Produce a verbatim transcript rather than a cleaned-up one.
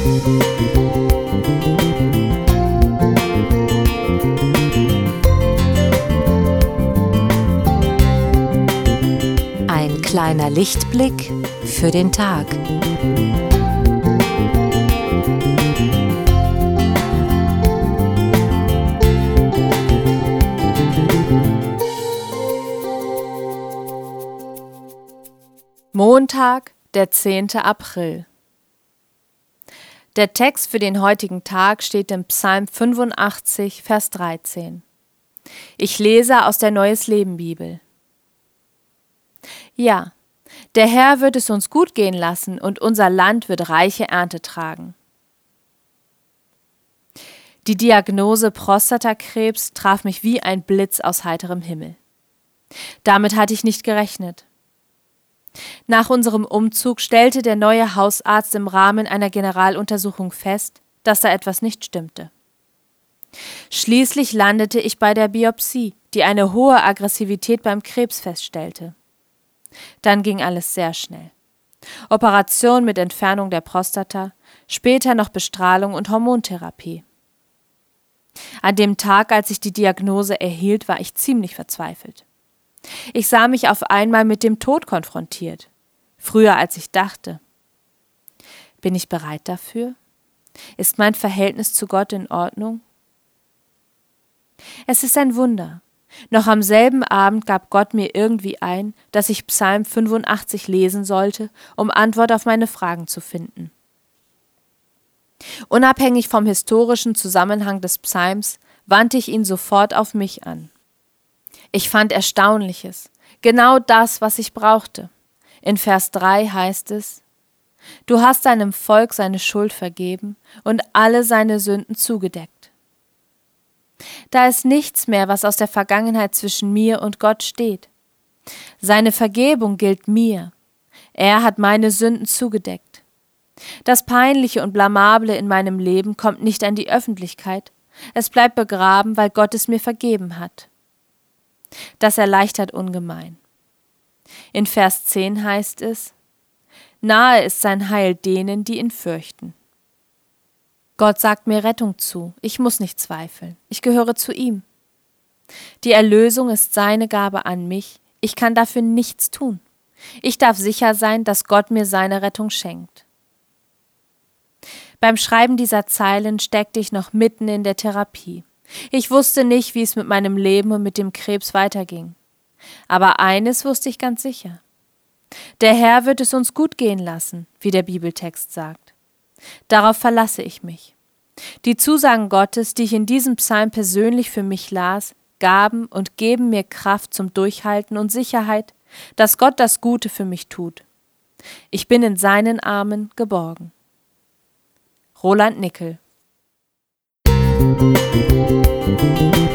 Ein kleiner Lichtblick für den Tag. Montag, der zehnte April. Der Text für den heutigen Tag steht im Psalm fünfundachtzig, Vers dreizehn. Ich lese aus der Neues Leben Bibel. Ja, der Herr wird es uns gut gehen lassen und unser Land wird reiche Ernte tragen. Die Diagnose Prostatakrebs traf mich wie ein Blitz aus heiterem Himmel. Damit hatte ich nicht gerechnet. Nach unserem Umzug stellte der neue Hausarzt im Rahmen einer Generaluntersuchung fest, dass da etwas nicht stimmte. Schließlich landete ich bei der Biopsie, die eine hohe Aggressivität beim Krebs feststellte. Dann ging alles sehr schnell. Operation mit Entfernung der Prostata, später noch Bestrahlung und Hormontherapie. An dem Tag, als ich die Diagnose erhielt, war ich ziemlich verzweifelt. Ich sah mich auf einmal mit dem Tod konfrontiert, früher als ich dachte. Bin ich bereit dafür? Ist mein Verhältnis zu Gott in Ordnung? Es ist ein Wunder. Noch am selben Abend gab Gott mir irgendwie ein, dass ich Psalm fünfundachtzig lesen sollte, um Antwort auf meine Fragen zu finden. Unabhängig vom historischen Zusammenhang des Psalms wandte ich ihn sofort auf mich an. Ich fand Erstaunliches, genau das, was ich brauchte. In Vers drei heißt es: Du hast deinem Volk seine Schuld vergeben und alle seine Sünden zugedeckt. Da ist nichts mehr, was aus der Vergangenheit zwischen mir und Gott steht. Seine Vergebung gilt mir. Er hat meine Sünden zugedeckt. Das Peinliche und Blamable in meinem Leben kommt nicht an die Öffentlichkeit. Es bleibt begraben, weil Gott es mir vergeben hat. Das erleichtert ungemein. In Vers zehn heißt es: Nahe ist sein Heil denen, die ihn fürchten. Gott sagt mir Rettung zu, ich muss nicht zweifeln, ich gehöre zu ihm. Die Erlösung ist seine Gabe an mich, ich kann dafür nichts tun. Ich darf sicher sein, dass Gott mir seine Rettung schenkt. Beim Schreiben dieser Zeilen steckte ich noch mitten in der Therapie. Ich wusste nicht, wie es mit meinem Leben und mit dem Krebs weiterging. Aber eines wusste ich ganz sicher. Der Herr wird es uns gut gehen lassen, wie der Bibeltext sagt. Darauf verlasse ich mich. Die Zusagen Gottes, die ich in diesem Psalm persönlich für mich las, gaben und geben mir Kraft zum Durchhalten und Sicherheit, dass Gott das Gute für mich tut. Ich bin in seinen Armen geborgen. Roland Nickel. Musik